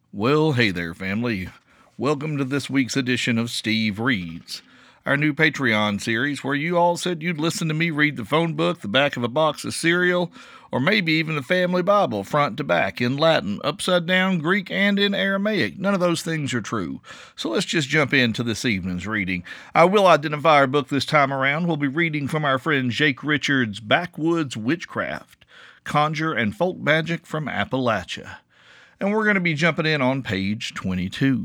Well, hey there, family. Welcome to this week's edition of Steve Reads, our new Patreon series where you all said you'd listen to me read the phone book, the back of a box of cereal, or maybe even the family Bible front to back in Latin, upside down, Greek, and in Aramaic. None of those things are true. So let's just jump into this evening's reading. I will identify our book this time around. We'll be reading from our friend Jake Richards' Backwoods Witchcraft, Conjure and Folk Magic from Appalachia. And we're going to be jumping in on page 22.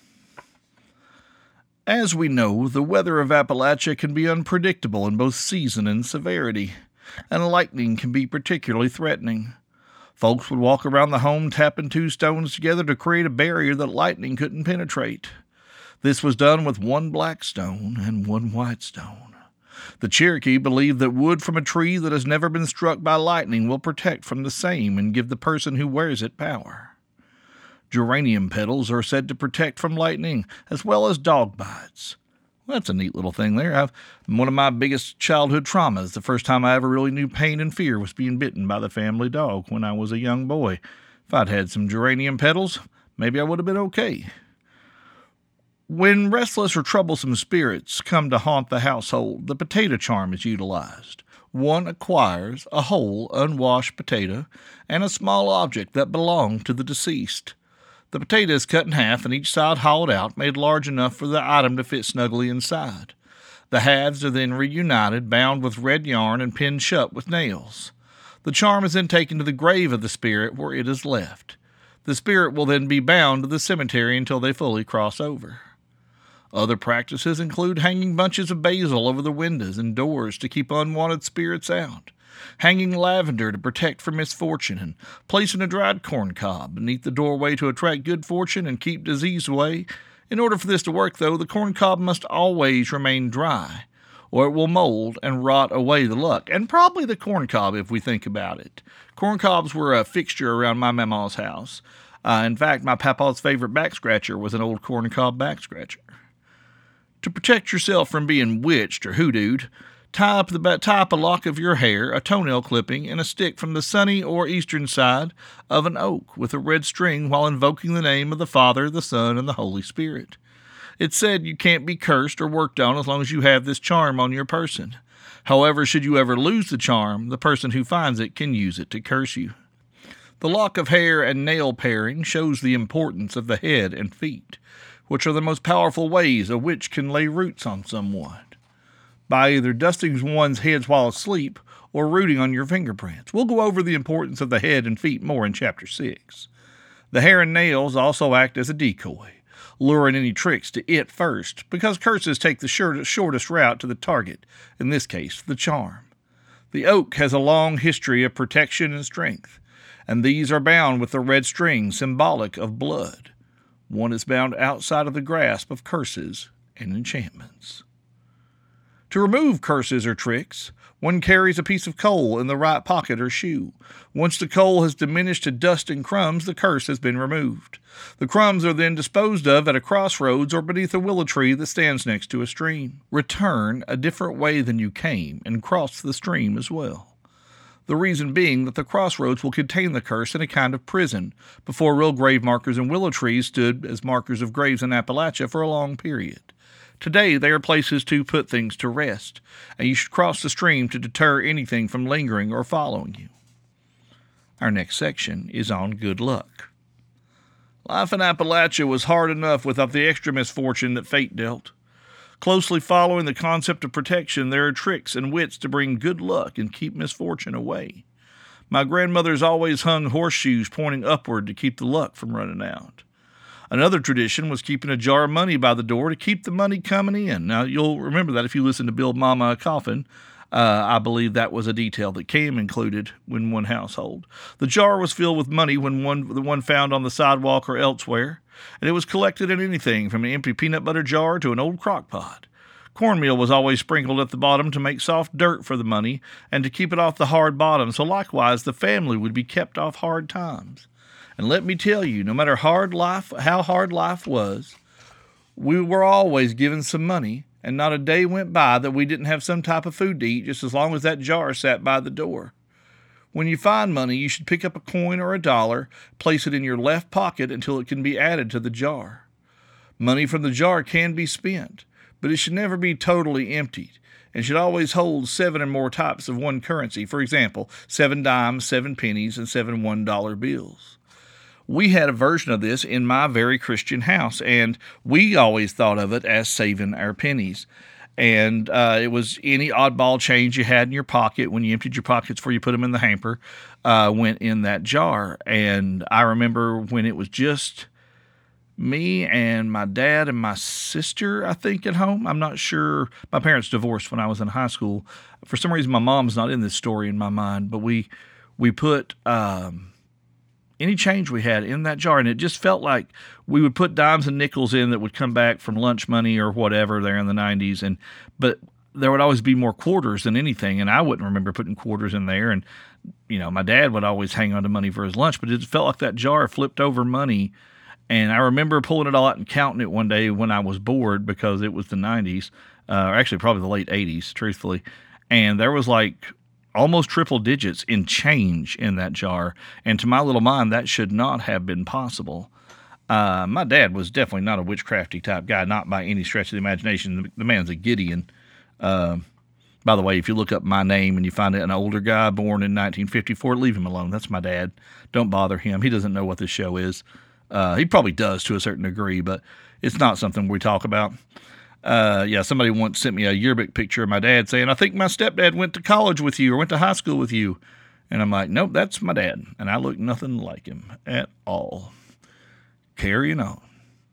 As we know, the weather of Appalachia can be unpredictable in both season and severity, and lightning can be particularly threatening. Folks would walk around the home tapping two stones together to create a barrier that lightning couldn't penetrate. This was done with one black stone and one white stone. The Cherokee believed that wood from a tree that has never been struck by lightning will protect from the same and give the person who wears it power. Geranium petals are said to protect from lightning, as well as dog bites. Well, that's a neat little thing there. One of my biggest childhood traumas, the first time I ever really knew pain and fear, was being bitten by the family dog when I was a young boy. If I'd had some geranium petals, maybe I would have been okay. When restless or troublesome spirits come to haunt the household, the potato charm is utilized. One acquires a whole, unwashed potato and a small object that belonged to the deceased. The potato is cut in half and each side hollowed out, made large enough for the item to fit snugly inside. The halves are then reunited, bound with red yarn, and pinned shut with nails. The charm is then taken to the grave of the spirit where it is left. The spirit will then be bound to the cemetery until they fully cross over. Other practices include hanging bunches of basil over the windows and doors to keep unwanted spirits out, hanging lavender to protect from misfortune, and placing a dried corn cob beneath the doorway to attract good fortune and keep disease away. In order for this to work, though, the corn cob must always remain dry, or it will mold and rot away the luck, and probably the corn cob if we think about it. Corn cobs were a fixture around my mama's house. In fact, my papa's favorite back scratcher was an old corn cob back scratcher. To protect yourself from being witched or hoodooed, tie up a lock of your hair, a toenail clipping, and a stick from the sunny or eastern side of an oak with a red string while invoking the name of the Father, the Son, and the Holy Spirit. It's said you can't be cursed or worked on as long as you have this charm on your person. However, should you ever lose the charm, the person who finds it can use it to curse you. The lock of hair and nail pairing shows the importance of the head and feet, which are the most powerful ways a witch can lay roots on someone, by either dusting one's heads while asleep or rooting on your fingerprints. We'll go over the importance of the head and feet more in Chapter 6. The hair and nails also act as a decoy, luring any tricks to it first, because curses take the shortest route to the target, in this case, the charm. The oak has a long history of protection and strength, and these are bound with a red string symbolic of blood. One is bound outside of the grasp of curses and enchantments. To remove curses or tricks, one carries a piece of coal in the right pocket or shoe. Once the coal has diminished to dust and crumbs, the curse has been removed. The crumbs are then disposed of at a crossroads or beneath a willow tree that stands next to a stream. Return a different way than you came and cross the stream as well. The reason being that the crossroads will contain the curse in a kind of prison. Before, real grave markers and willow trees stood as markers of graves in Appalachia for a long period. Today, they are places to put things to rest, and you should cross the stream to deter anything from lingering or following you. Our next section is on good luck. Life in Appalachia was hard enough without the extra misfortune that fate dealt. Closely following the concept of protection, there are tricks and wits to bring good luck and keep misfortune away. My grandmother's always hung horseshoes pointing upward to keep the luck from running out. Another tradition was keeping a jar of money by the door to keep the money coming in. Now, you'll remember that if you listen to Build Mama a Coffin. I believe that was a detail that came included in one household. The jar was filled with money the one found on the sidewalk or elsewhere, and it was collected in anything from an empty peanut butter jar to an old crock pot. Cornmeal was always sprinkled at the bottom to make soft dirt for the money and to keep it off the hard bottom, so likewise the family would be kept off hard times. And let me tell you, no matter how hard life was, we were always given some money, and not a day went by that we didn't have some type of food to eat just as long as that jar sat by the door. When you find money, you should pick up a coin or a dollar, place it in your left pocket until it can be added to the jar. Money from the jar can be spent, but it should never be totally emptied and should always hold 7 or more types of one currency. For example, 7 dimes, 7 pennies, and 7 $1 bills. We had a version of this in my very Christian house, and we always thought of it as saving our pennies. And it was any oddball change you had in your pocket when you emptied your pockets before you put them in the hamper went in that jar. And I remember when it was just me and my dad and my sister, I think, at home. I'm not sure. My parents divorced when I was in high school. For some reason, my mom's not in this story in my mind, but we put any change we had in that jar, and it just felt like we would put dimes and nickels in that would come back from lunch money or whatever there in the 90s, but there would always be more quarters than anything, and I wouldn't remember putting quarters in there, and my dad would always hang on to money for his lunch, but it felt like that jar flipped over money. And I remember pulling it all out and counting it one day when I was bored because it was the 90s, or actually probably the late 80s, truthfully. And there was like almost triple digits in change in that jar. And to my little mind, that should not have been possible. My dad was definitely not a witchcrafty type guy, not by any stretch of the imagination. The man's a Gideon. By the way, if you look up my name and you find an older guy born in 1954, leave him alone. That's my dad. Don't bother him. He doesn't know what this show is. He probably does to a certain degree, but it's not something we talk about. Somebody once sent me a yearbook picture of my dad saying, I think my stepdad went to college with you or went to high school with you. And I'm like, nope, that's my dad. And I look nothing like him at all. Carrying on.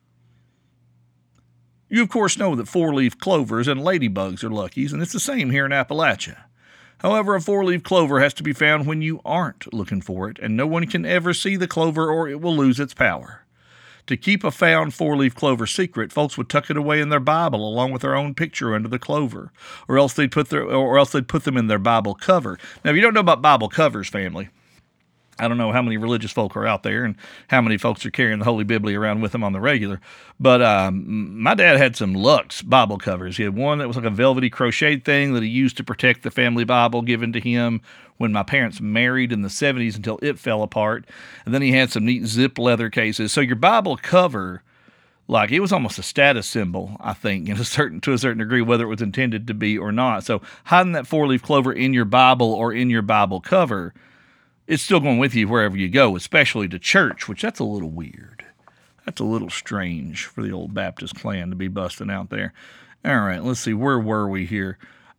You, of course, know that 4-leaf clovers and ladybugs are luckies, and it's the same here in Appalachia. However, a 4-leaf clover has to be found when you aren't looking for it, and no one can ever see the clover or it will lose its power. To keep a found 4-leaf clover secret, folks would tuck it away in their Bible along with their own picture under the clover, or else they'd put them in their Bible cover. Now, if you don't know about Bible covers, family, I don't know how many religious folk are out there and how many folks are carrying the Holy Bible around with them on the regular. But my dad had some Lux Bible covers. He had one that was like a velvety crocheted thing that he used to protect the family Bible given to him when my parents married in the 70s until it fell apart. And then he had some neat zip leather cases. So your Bible cover, like, it was almost a status symbol, I think, to a certain degree, whether it was intended to be or not. So hiding that 4-leaf clover in your Bible or in your Bible cover, it's still going with you wherever you go, especially to church, which that's a little weird. That's a little strange for the old Baptist clan to be busting out there. All right, let's see. Where were we here?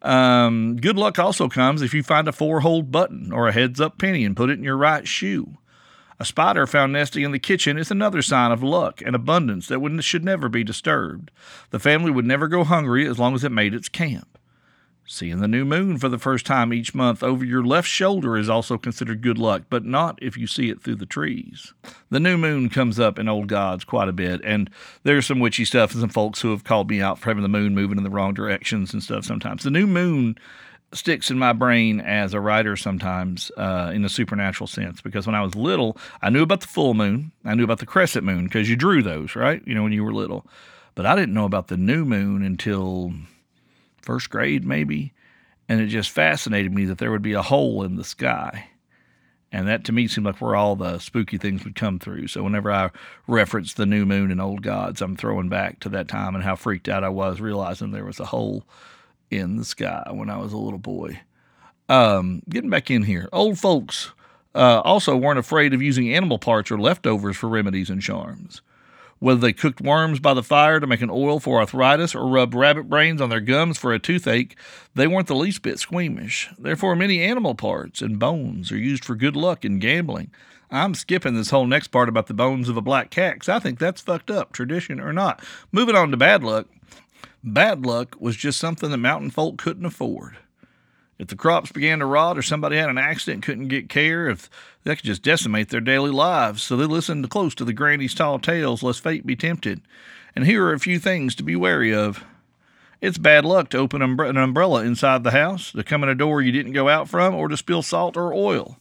Good luck also comes if you find a 4-hole button or a heads-up penny and put it in your right shoe. A spider found nesting in the kitchen is another sign of luck and abundance that should never be disturbed. The family would never go hungry as long as it made its camp. Seeing the new moon for the first time each month over your left shoulder is also considered good luck, but not if you see it through the trees. The new moon comes up in Old Gods quite a bit, and there's some witchy stuff and some folks who have called me out for having the moon moving in the wrong directions and stuff sometimes. The new moon sticks in my brain as a writer sometimes in a supernatural sense, because when I was little, I knew about the full moon. I knew about the crescent moon because you drew those, right? When you were little. But I didn't know about the new moon until first grade maybe, and it just fascinated me that there would be a hole in the sky. And that to me seemed like where all the spooky things would come through. So whenever I reference the new moon in Old Gods, I'm throwing back to that time and how freaked out I was realizing there was a hole in the sky when I was a little boy. Getting back in here, old folks also weren't afraid of using animal parts or leftovers for remedies and charms. Whether they cooked worms by the fire to make an oil for arthritis or rubbed rabbit brains on their gums for a toothache, they weren't the least bit squeamish. Therefore, many animal parts and bones are used for good luck in gambling. I'm skipping this whole next part about the bones of a black cat because I think that's fucked up, tradition or not. Moving on to bad luck. Bad luck was just something that mountain folk couldn't afford. If the crops began to rot or somebody had an accident and couldn't get care, if that could just decimate their daily lives, so they listened close to the granny's tall tales lest fate be tempted. And here are a few things to be wary of. It's bad luck to open an umbrella inside the house, to come in a door you didn't go out from, or to spill salt or oil.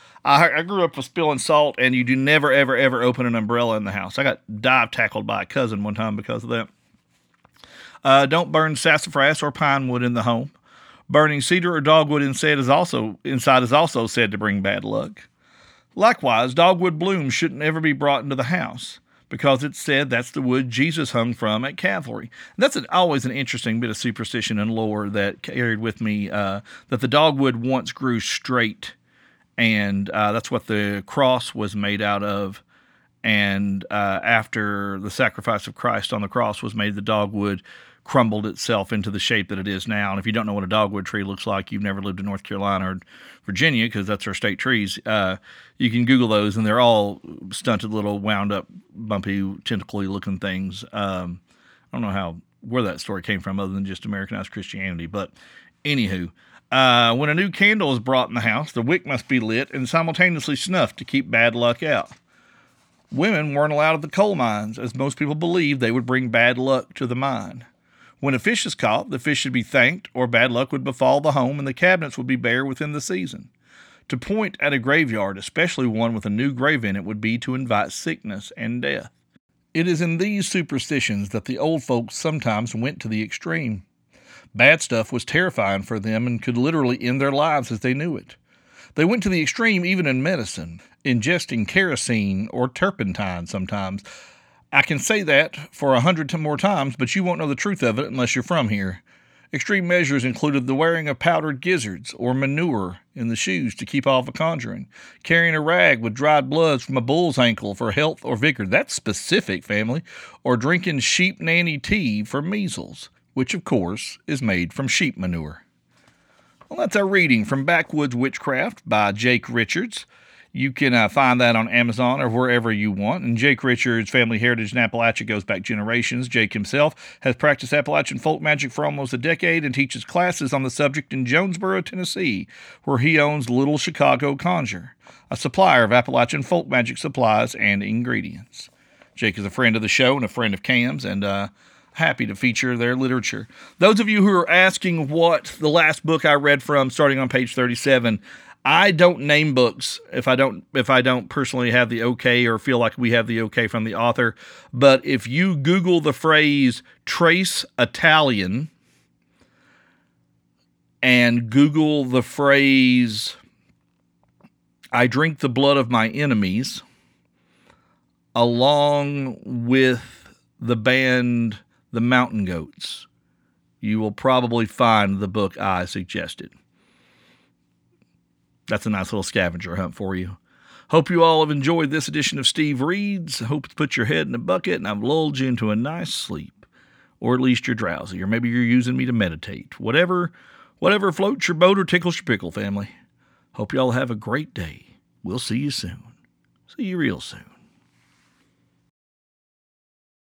I grew up with spilling salt, and you do never, ever, ever open an umbrella in the house. I got dive tackled by a cousin one time because of that. Don't burn sassafras or pine wood in the home. Burning cedar or dogwood inside is also said to bring bad luck. Likewise, dogwood blooms shouldn't ever be brought into the house, because it's said that's the wood Jesus hung from at Calvary. That's always an interesting bit of superstition and lore that carried with me, that the dogwood once grew straight, and that's what the cross was made out of. And after the sacrifice of Christ on the cross was made, the dogwood crumbled itself into the shape that it is now. And if you don't know what a dogwood tree looks like, you've never lived in North Carolina or Virginia, because that's our state trees. You can Google those, and they're all stunted, little wound up, bumpy, tentacly looking things. I don't know where that story came from, other than just Americanized Christianity. But anywho, when a new candle is brought in the house, the wick must be lit and simultaneously snuffed to keep bad luck out. Women weren't allowed at the coal mines, as most people believed they would bring bad luck to the mine. When a fish is caught, the fish should be thanked, or bad luck would befall the home and the cabinets would be bare within the season. To point at a graveyard, especially one with a new grave in it, would be to invite sickness and death. It is in these superstitions that the old folks sometimes went to the extreme. Bad stuff was terrifying for them and could literally end their lives as they knew it. They went to the extreme even in medicine, ingesting kerosene or turpentine sometimes. I can say that for 100 more times, but you won't know the truth of it unless you're from here. Extreme measures included the wearing of powdered gizzards or manure in the shoes to keep off a conjuring, carrying a rag with dried bloods from a bull's ankle for health or vigor. That's specific, family. Or drinking sheep nanny tea for measles, which, of course, is made from sheep manure. Well, that's our reading from Backwoods Witchcraft by Jake Richards. You can find that on Amazon or wherever you want. And Jake Richards' family heritage in Appalachia goes back generations. Jake himself has practiced Appalachian folk magic for almost a decade and teaches classes on the subject in Jonesboro, Tennessee, where he owns Little Chicago Conjure, a supplier of Appalachian folk magic supplies and ingredients. Jake is a friend of the show and a friend of Cam's, and happy to feature their literature. Those of you who are asking what the last book I read from, starting on page 37, I don't name books if I don't personally have the okay or feel like we have the okay from the author. But if you Google the phrase trace Italian and Google the phrase I drink the blood of my enemies, along with the band The Mountain Goats, you will probably find the book I suggested. That's a nice little scavenger hunt for you. Hope you all have enjoyed this edition of Steve Reads. Hope it's put your head in a bucket and I've lulled you into a nice sleep. Or at least you're drowsy, or maybe you're using me to meditate. Whatever floats your boat or tickles your pickle, family. Hope you all have a great day. We'll see you soon. See you real soon.